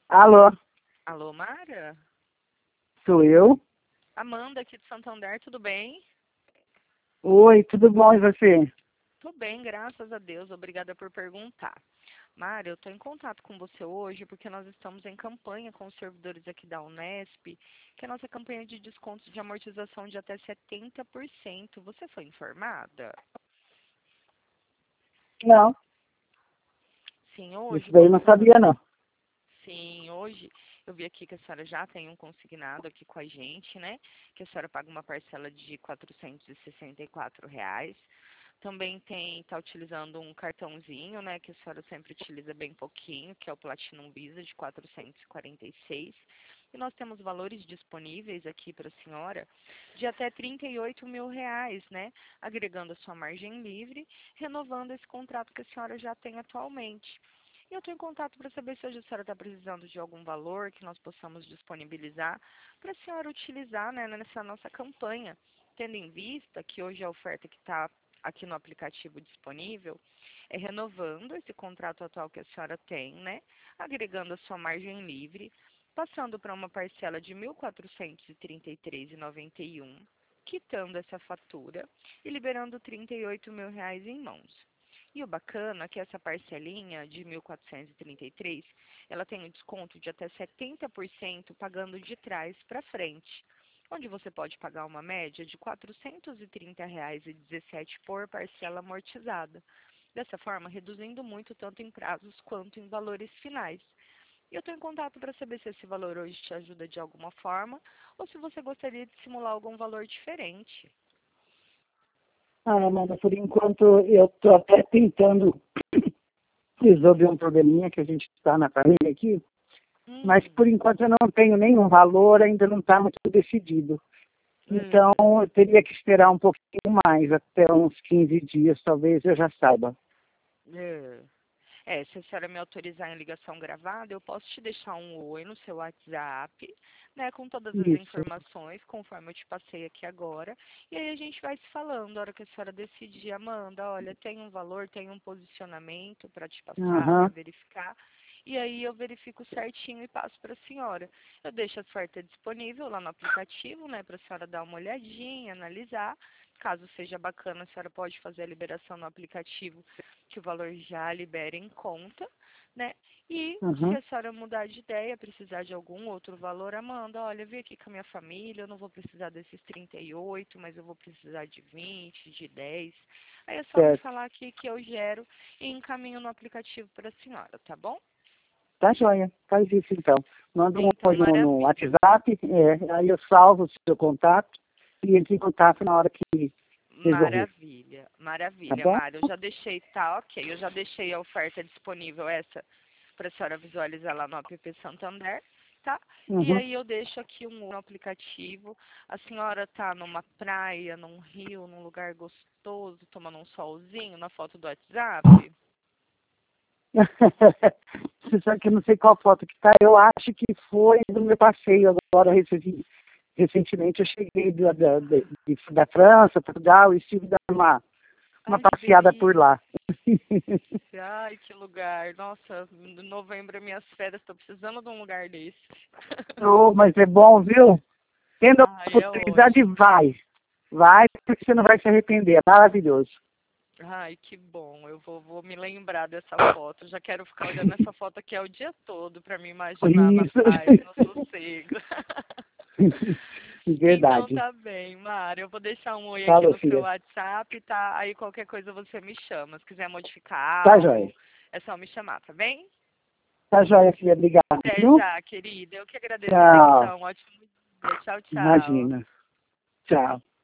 Alô, Alô, Mara? sou eu? Amanda aqui de Santander, tudo bem? Oi, tudo bom e você? Tô bem, graças a Deus. Obrigada por perguntar. Mara, eu estou em contato com você hoje porque nós estamos em campanha com os servidores aqui da Unesp, que é a nossa campanha de descontos de amortização de até 70%. Você foi informada? Não, Sim, isso hoje daí eu não passando. sabia não. Sim, hoje eu vi aqui que a senhora já tem um consignado aqui com a gente, né? Que a senhora paga uma parcela de R$ 464. Também está utilizando um cartãozinho, né, que a senhora sempre utiliza bem pouquinho, que é o Platinum Visa de 446. E nós temos valores disponíveis aqui para a senhora de até R$ 38.000, né, agregando a sua margem livre, renovando esse contrato que a senhora já tem atualmente. E eu estou em contato para saber se hoje a senhora está precisando de algum valor que nós possamos disponibilizar para a senhora utilizar, né, nessa nossa campanha, tendo em vista que hoje a oferta que está aqui no aplicativo disponível, é renovando esse contrato atual que a senhora tem, né? Agregando a sua margem livre, passando para uma parcela de R$ 1.433,91, quitando essa fatura e liberando R$ 38.000 em mãos. E o bacana é que essa parcelinha de 1.433, ela tem um desconto de até 70% pagando de trás para frente, onde você pode pagar uma média de R$ 430,17 por parcela amortizada. Dessa forma, reduzindo muito tanto em prazos quanto em valores finais. E eu estou em contato para saber se esse valor hoje te ajuda de alguma forma ou se você gostaria de simular algum valor diferente. Ah, Amanda, por enquanto eu estou até tentando resolver um probleminha que a gente está na família aqui, mas Hum, por enquanto eu não tenho nenhum valor, ainda não está muito decidido. Então hum. eu teria que esperar um pouquinho mais, até uns 15 dias talvez eu já saiba. É. Se a senhora me autorizar em ligação gravada, eu posso te deixar um oi no seu WhatsApp, né, com todas as Isso. informações, conforme eu te passei aqui agora. E aí a gente vai se falando, a hora que a senhora decidir, Amanda, olha, tem um valor, tem um posicionamento para te passar, para Aham. verificar. E aí eu verifico certinho e passo para a senhora. Eu deixo a oferta disponível lá no aplicativo, né, para a senhora dar uma olhadinha, analisar. Caso seja bacana, a senhora pode fazer a liberação no aplicativo, que o valor já libera em conta, né? E se Uhum. a senhora mudar de ideia, precisar de algum outro valor, Amanda, olha, eu vim aqui com a minha família, eu não vou precisar desses 38, mas eu vou precisar de 20, de 10. Aí é só me Certo. falar aqui que eu gero e encaminho no aplicativo para a senhora, tá bom? Tá joia, faz isso então. Manda um Então, oi no maravilha. WhatsApp, aí eu salvo o seu contato e entro em contato na hora que resolver, Maravilha, tá maravilha, bom? Mário. Eu já deixei, tá ok. Eu já deixei a oferta disponível essa para a senhora visualizar lá no app Santander, tá? E Uhum. aí eu deixo aqui um no aplicativo. A senhora tá numa praia, num rio, num lugar gostoso, tomando um solzinho na foto do WhatsApp? Você sabe que eu não sei qual foto que tá, eu acho que foi do meu passeio agora recentemente eu cheguei da França, Portugal, e estive dando uma Ai, que passeada por delícia. lá. Ai, que lugar. Nossa, em novembro é minhas férias, tô precisando de um lugar desse. Oh, mas é bom, viu? Tendo a Ai, é oportunidade, ótimo. vai. Vai, porque você não vai se arrepender. É maravilhoso. Ai, que bom. Eu vou me lembrar dessa foto. Já quero ficar olhando essa foto aqui o dia todo para me imaginar na Isso. paz, no sossego. Então Verdade. tá bem, Mara. Eu vou deixar um oi aqui Falou, no seu filha. WhatsApp, tá? Aí qualquer coisa você me chama. Se quiser modificar Tá algo, joia. é só me chamar, tá bem? Tá joia, filha. Obrigado, Até viu? já, querida. Eu que agradeço a Tchau. atenção. Ótimo dia. Tchau, tchau. Imagina. Tchau.